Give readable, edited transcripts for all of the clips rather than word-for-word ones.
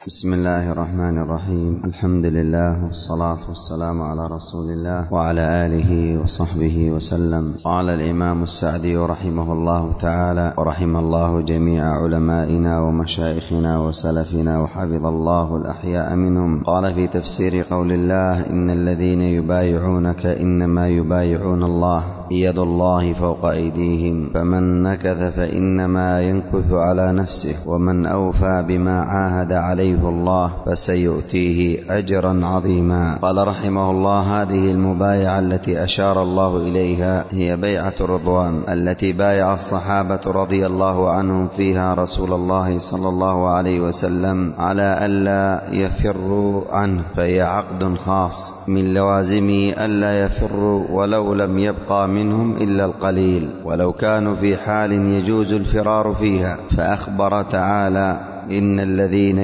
بسم الله الرحمن الرحيم. الحمد لله والصلاة والسلام على رسول الله وعلى آله وصحبه وسلم. قال الإمام السعدي رحمه الله تعالى: ورحم الله جميع علمائنا ومشايخنا وسلفنا وحفظ الله الأحياء منهم. قال في تفسير قول الله: إن الذين يبايعونك إنما يبايعون الله يد الله فوق أيديهم فمن نكث فإنما ينكث على نفسه ومن أوفى بما عاهد عليه الله فسيؤتيه أجرا عظيما. قال رحمه الله: هذه المبايعة التي أشار الله إليها هي بيعة الرضوان التي بايع الصحابة رضي الله عنهم فيها رسول الله صلى الله عليه وسلم على ألا يفروا عنه، فهي عقد خاص من لوازمه ألا يفروا ولو لم يبقى منهم إلا القليل، ولو كانوا في حال يجوز الفرار فيها. فأخبر تعالى: إن الذين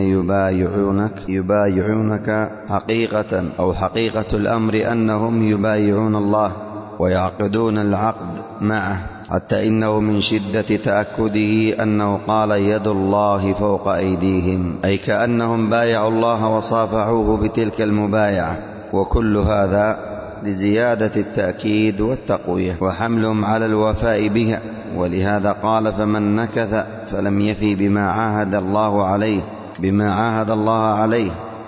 يبايعونك حقيقة أو حقيقة الأمر أنهم يبايعون الله ويعقدون العقد معه، حتى إنه من شدة تأكده أنه قال: يد الله فوق أيديهم، أي كأنهم بايعوا الله وصافحوه بتلك المبايعة. وكل هذا لزيادة التأكيد والتقوية وحملهم على الوفاء بها. ولهذا قال: فمن نكث فلم يفي بما عاهد الله عليه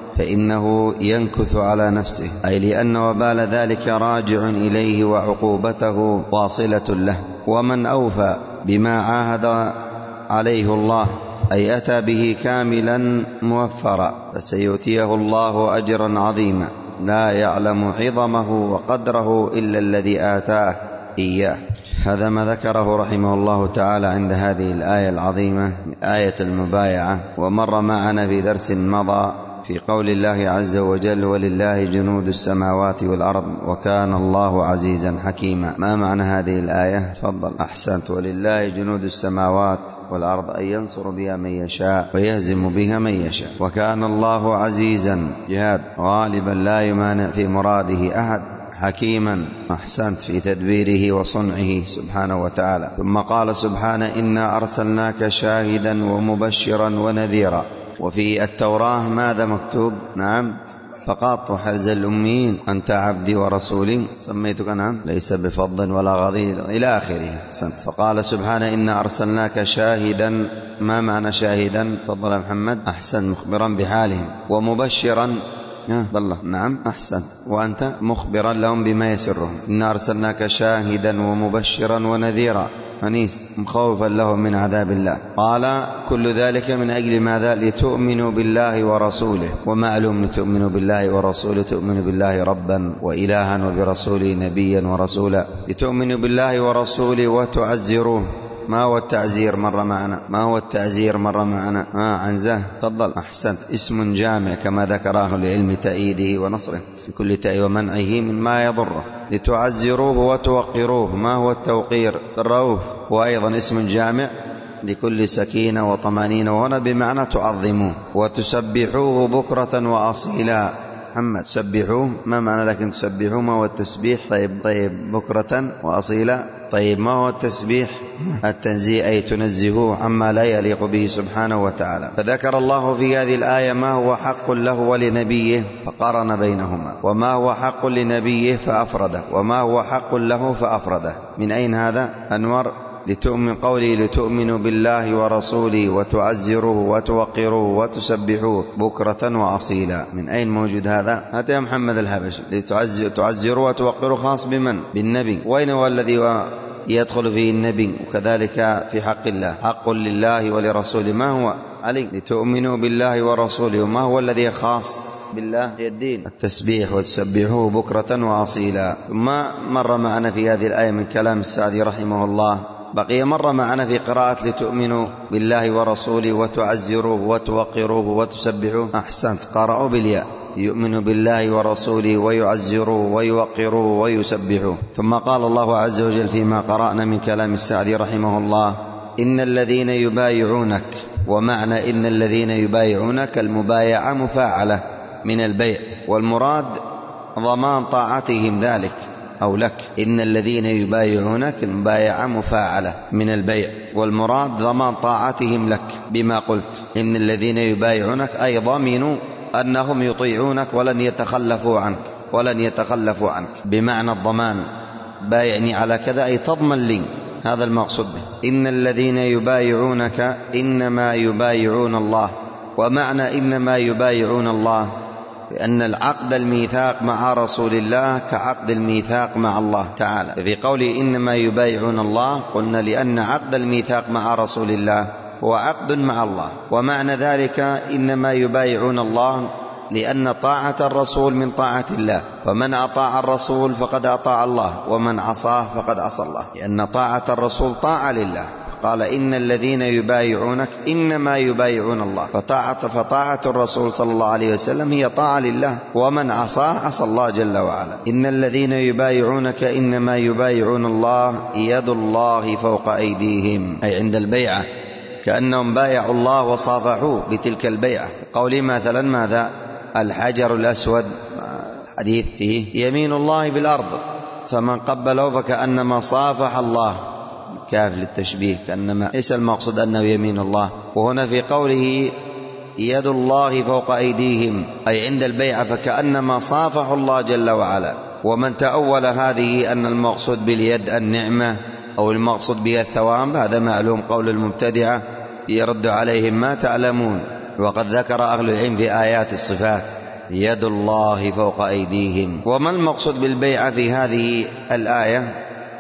فإنه ينكث على نفسه، أي لأن وبال ذلك راجع إليه وعقوبته واصلة له. ومن أوفى بما عاهد عليه الله أي أتى به كاملا موفرا فسيؤتيه الله أجرا عظيما لا يعلم عظمه وقدره إلا الذي آتاه إياه. هذا ما ذكره رحمه الله تعالى عند هذه الآية العظيمة، آية المبايعة. ومر معنا في درس مضى في قول الله عز وجل: ولله جنود السماوات والأرض وكان الله عزيزا حكيما. ما معنى هذه الآية؟ تفضل. أحسنت. ولله جنود السماوات والأرض أن ينصر بها من يشاء ويهزم بها من يشاء، وكان الله عزيزا جهاد غالبا لا يمانع في مراده أحد، حكيما أحسنت في تدبيره وصنعه سبحانه وتعالى. ثم قال سبحانه: إنا أرسلناك شاهدا ومبشرا ونذيرا. وفي التوراة ماذا مكتوب؟ نعم، فقط وحرز الأميين أنت عبدي ورسولي سميتك نعم ليس بفض ولا غضيض إلى آخره. أحسنت. فقال سبحانه: إنا أرسلناك شاهدا. ما معنى شاهدا؟ تفضل يا محمد. أحسن. مخبرا بحالهم. ومبشرا بالله. نعم أحسنت. وأنت مخبرا لهم بما يسرهم. إنا أرسلناك شاهدا ومبشرا ونذيرا، أنيس مخوفا لهم من عذاب الله. قال: كل ذلك من أجل ماذا؟ لتؤمنوا بالله ورسوله. ومعلوم لتؤمنوا بالله ورسوله تؤمنوا بالله ربا وإلها وبرسوله نبيا ورسولا. لتؤمنوا بالله ورسوله وتعزروه. ما هو التعزير؟ مر معنا. ما هو التعزير؟ مر معنا. عنزة. تفضل. أحسنت. اسم جامع كما ذكره لعلم تأييده ونصره بكل تأييد ومنعه مما يضره. لتعزروه وتوقروه. ما هو التوقير؟ الرؤوف. وأيضا اسم جامع لكل سكينة وطمأنينة، وهنا بمعنى تعظموه. وتسبحوه بكرة وأصيلا. محمد سبحوه. ما معنى لكن تسبحوه؟ ما هو التسبيح؟ طيب بكرة وأصيلا. طيب ما هو التسبيح؟ التنزيه، أي تنزهوه عما لا يليق به سبحانه وتعالى. فذكر الله في هذه الآية ما هو حق له ولنبيه فقارن بينهما، وما هو حق لنبيه فأفرده، وما هو حق له فأفرده. من أين هذا أنور؟ لتؤمن قولي: لتؤمنوا بالله ورسوله وتعزروه وتوقروه وتسبحوه بكرة وأصيلا. من أين موجود هذا؟ هذا يا محمد الحبشي. لتعزروه وتوقروه خاص بمن؟ بالنبي. وين هو الذي يدخل فيه النبي؟ وكذلك في حق الله، حق لله ولرسوله. ما هو علي؟ لتؤمنوا بالله ورسوله. وما هو الذي خاص بالله؟ الدين، التسبيح. وتسبحوه بكرة وأصيلا. ثم مر معنا في هذه الآية من كلام السعدي رحمه الله بقي مر معنا في قراءة: لتؤمنوا بالله ورسوله وتعزروه وتوقروه وتسبحوه. أحسنت. قرأوا بالياء. يؤمن بالله ورسوله ويعزروه ويوقروه ويسبحوه. ثم قال الله عز وجل فيما قرأنا من كلام السعدي رحمه الله: إن الذين يبايعونك. ومعنى إن الذين يبايعونك المبايعة مفاعلة من البيع، والمراد ضمان طاعتهم ذلك أو لك. إن الذين يبايعونك المبايعة مفاعلة من البيع، والمراد ضمان طاعتهم لك بما قلت. إن الذين يبايعونك أي ضمنوا أنهم يطيعونك ولن يتخلفوا عنك بمعنى الضمان. بايعني على كذا أي تضمن لي، هذا المقصود به. إن الذين يبايعونك إنما يبايعون الله. ومعنى إنما يبايعون الله لأن العقد الميثاق مع رسول الله كعقد الميثاق مع الله تعالى. في قوله إنما يبايعون الله قلنا لأن عقد الميثاق مع رسول الله هو عقد مع الله، ومعنى ذلك إنما يبايعون الله لأن طاعة الرسول من طاعة الله، ومن أطاع الرسول فقد أطاع الله، ومن عصاه فقد عصى الله، لأن طاعة الرسول طاعة لله. قال إن الذين يبايعونك إنما يبايعون الله، فطاعة الرسول صلى الله عليه وسلم هي طاعة لله، ومن عصاه عصى الله جل وعلا. إن الذين يبايعونك إنما يبايعون الله يد الله فوق أيديهم، أي عند البيعة كأنهم بايعوا الله وصافحوه بتلك البيعة. قولي مثلا ماذا؟ الحجر الأسود حديث فيه يمين الله في الأرض، فمن قبله فكأنما صافح الله، كاف للتشبيه، كأنما ليس المقصود أنه يمين الله. وهنا في قوله يد الله فوق أيديهم أي عند البيعة فكأنما صافح الله جل وعلا. ومن تأول هذه أن المقصود باليد النعمة أو المقصود بها الثواب، هذا معلوم قول المبتدعة يرد عليهم ما تعلمون. وقد ذكر أهل العلم في آيات الصفات يد الله فوق أيديهم. وما المقصود بالبيعة في هذه الآية؟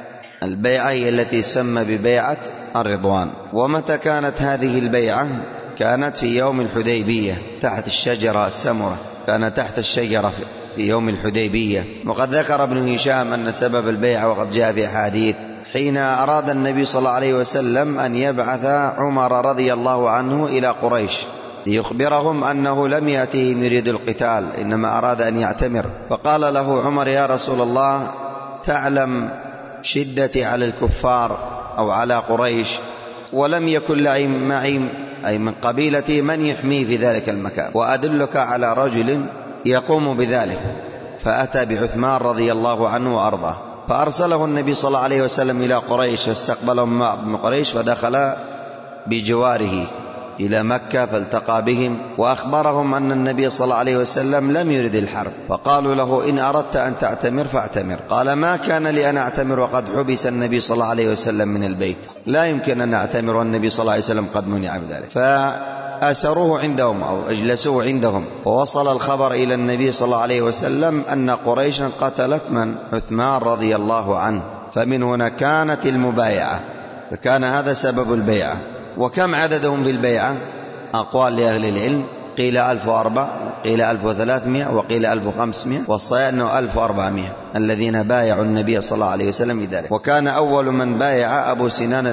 البيعة هي التي تسمى ببيعة الرضوان. ومتى كانت هذه البيعة؟ كانت في يوم الحديبية تحت الشجرة السمرة، كانت تحت الشجرة في يوم الحديبية. وقد ذكر ابن هشام أن سبب البيعة وقد جاء في حديث حين أراد النبي صلى الله عليه وسلم أن يبعث عمر رضي الله عنه إلى قريش ليخبرهم أنه لم يأتهم يريد القتال، إنما أراد أن يعتمر. فقال له عمر يا رسول الله تعلم شدتي على الكفار أو على قريش، ولم يكن معي أي من قبيلتي من يحمي في ذلك المكان، وأدلك على رجل يقوم بذلك. فأتى بعثمان رضي الله عنه وأرضاه، فأرسله النبي صلى الله عليه وسلم إلى قريش، فاستقبلهم بعض من قريش فدخل بجواره إلى مكة فالتقى بهم، وأخبرهم أن النبي صلى الله عليه وسلم لم يرد الحرب. فقالوا له إن أردت أن تعتمر فاعتمر. قال ما كان لي أن أعتمر وقد حبس النبي صلى الله عليه وسلم من البيت، لا يمكن أن أعتمر والنبي صلى الله عليه وسلم قد منع بذلك. فأسروه عندهم أو أجلسوه عندهم، ووصل الخبر إلى النبي صلى الله عليه وسلم أن قريشا قتلت من؟ عثمان رضي الله عنه. فمن هنا كانت المبايعة، فكان هذا سبب البيعة. وكم عددهم في البيعة؟ أقوال لأهل العلم، قيل 1400 قيل 1300 وقيل 1500، والصحيح أنه 1400 الذين بايعوا النبي صلى الله عليه وسلم بذلك. وكان أول من بايع أبو سنان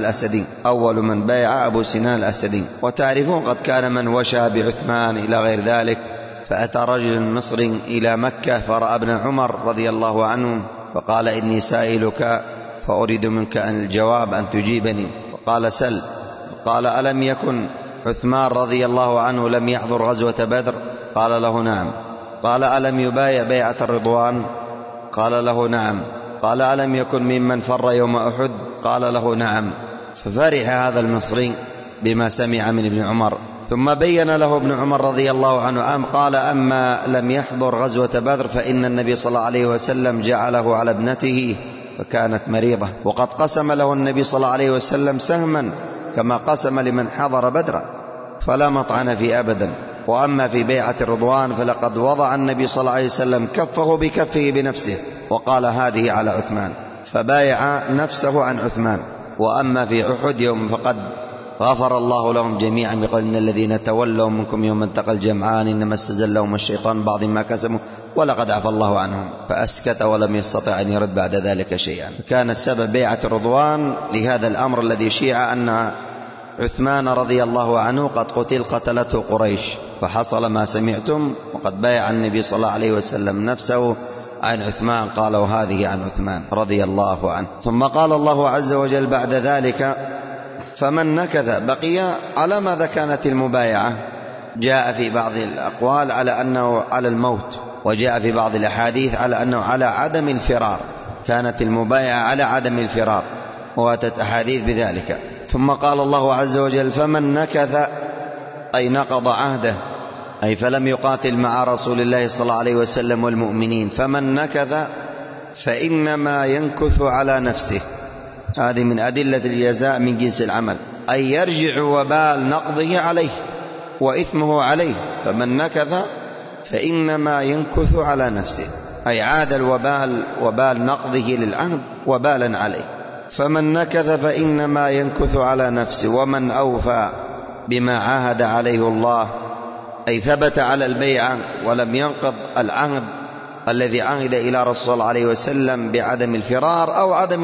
الأسدي، وتعرفون قد كان من وشى بعثمان إلى غير ذلك. فأتى رجل مصري إلى مكة فرأى ابن عمر رضي الله عنه فقال إني سائلك فأريد منك الجواب أن تجيبني. وقال سل. قال ألم يكن عثمان رضي الله عنه لم يحضر غزوة بدر؟ قال له نعم. قال ألم يبايع بيعة الرضوان؟ قال له نعم. قال ألم يكن ممن فر يوم أحد؟ قال له نعم. ففرح هذا المصري بما سمع من ابن عمر، ثم بين له ابن عمر رضي الله عنه قال أما لم يحضر غزوة بدر فإن النبي صلى الله عليه وسلم جعله على ابنته فكانت مريضة، وقد قسم له النبي صلى الله عليه وسلم سهما كما قسم لمن حضر بدرا، فلا مطعن في أبدا. وأما في بيعة الرضوان فلقد وضع النبي صلى الله عليه وسلم كفه بكفه بنفسه وقال هذه على عثمان، فبايع نفسه عن عثمان. وأما في أحد يوم فقد غفر الله لهم جميعا بقول إن الذين تولوا منكم يوم التقى الجمعان إنما استزلهم الشيطان بعض ما كسبوا ولقد عفى الله عنهم، فأسكت ولم يستطع أن يرد بعد ذلك شيئا. كان السبب بيعة الرضوان لهذا الأمر الذي شيع أن عثمان رضي الله عنه قد قتلته قريش، فحصل ما سمعتم، وقد بايع النبي صلى الله عليه وسلم نفسه عن عثمان، قالوا هذه عن عثمان رضي الله عنه. ثم قال الله عز وجل بعد ذلك فمن نكث بقي على ماذا كانت المبايعة؟ جاء في بعض الأقوال على أنه على الموت، وجاء في بعض الأحاديث على أنه على عدم الفرار، كانت المبايعة على عدم الفرار، وأتت أحاديث بذلك. ثم قال الله عز وجل: فمن نكث، أي نقض عهده، أي فلم يقاتل مع رسول الله صلى الله عليه وسلم والمؤمنين، فمن نكث فإنما ينكث على نفسه. هذه من أدلة الجزاء من جنس العمل، أي يرجع وبال نقضه عليه وإثمه عليه. فمن نكث فإنما ينكث على نفسه، أي عاد الوبال وبال نقضه للعهد وبالا عليه. فمن نكث فإنما ينكث على نفسه. ومن أوفى بما عاهد عليه الله، أي ثبت على البيعة ولم ينقض العهد الذي عهد إلى رسول الله عليه وسلم بعدم الفرار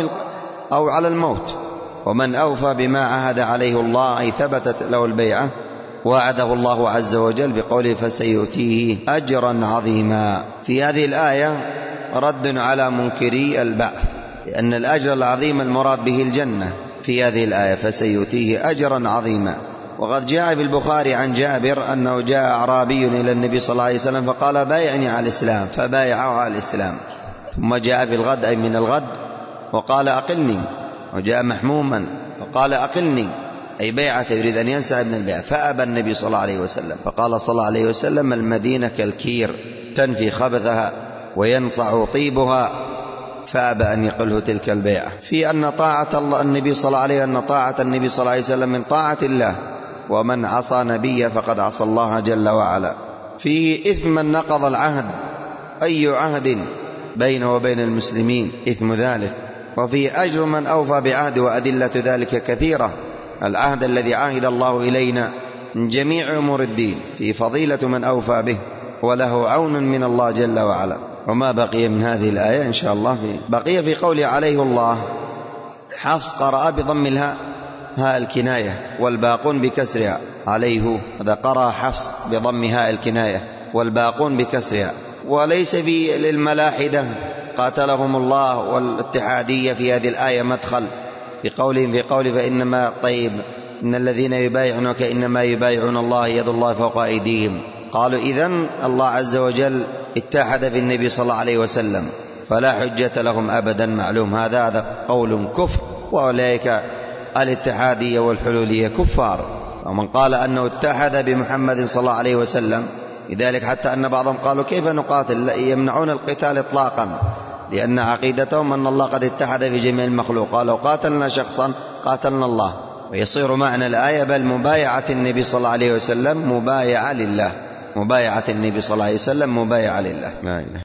أو على الموت. ومن أوفى بما عاهد عليه الله، أي ثبتت له البيعة، وعده الله عز وجل بقوله: فسيؤتيه أجرا عظيما. في هذه الآية رد على منكري البعث، لأن الأجر العظيم المراد به الجنة في هذه الآية، فسيؤتيه أجرا عظيما. وقد جاء في البخاري عن جابر أنه جاء أعرابي إلى النبي صلى الله عليه وسلم فقال: بايعني على الإسلام، فبايعه على الإسلام. ثم جاء في الغد، أي من الغد، وقال: أقلني. وجاء محموما فقال: أقلني، أي بيعة يريد أن ينسى ابن البيعة، فأبى النبي صلى الله عليه وسلم. فقال صلى الله عليه وسلم: المدينة كالكير، تنفي خبثها وينصع طيبها، فأبى أن يقله تلك البيعة. في أن طاعة الله النبي صلى الله عليه وسلم، أن طاعة النبي صلى الله عليه وسلم من طاعة الله، ومن عصى نبيه فقد عصى الله جل وعلا. فيه إثم من نقض العهد، أي عهد بينه وبين المسلمين إثم ذلك. وفيه أجر من أوفى بعهد، وأدلة ذلك كثيرة. العهد الذي عاهد الله إلينا من جميع أمور الدين، في فضيلة من أوفى به، وله عون من الله جل وعلا. وما بقي من هذه الآية إن شاء الله بقي في قوله عليه الله. حفص قرأ بضم الهاء، هاء الكناية، والباقون بكسرها. عليه، هذا قرأ حفص بضم هاء الكناية والباقون بكسرها. وليس في للملاحدة قاتلهم الله والاتحادية في هذه الآية مدخل في قوله فإنما طيب إن الذين يبايعونك إنما يبايعون الله، يد الله فوق أيديهم. قالوا إذن الله عز وجل اتحد في النبي صلى الله عليه وسلم، فلا حجة لهم أبدا. معلوم هذا قول كفر، وأولئك الاتحادية والحلولية كفار. ومن قال أنه اتحد بمحمد صلى الله عليه وسلم، لذلك حتى أن بعضهم قالوا: كيف نقاتل؟ يمنعون القتال إطلاقا، لأن عقيدتهم أن الله قد اتحد في جميع المخلوق، قالوا: قاتلنا شخصا قاتلنا الله. ويصير معنى الآية: بل مبايعة النبي صلى الله عليه وسلم مبايعة لله، مبايعة النبي صلى الله عليه وسلم مبايعة لله. لا إله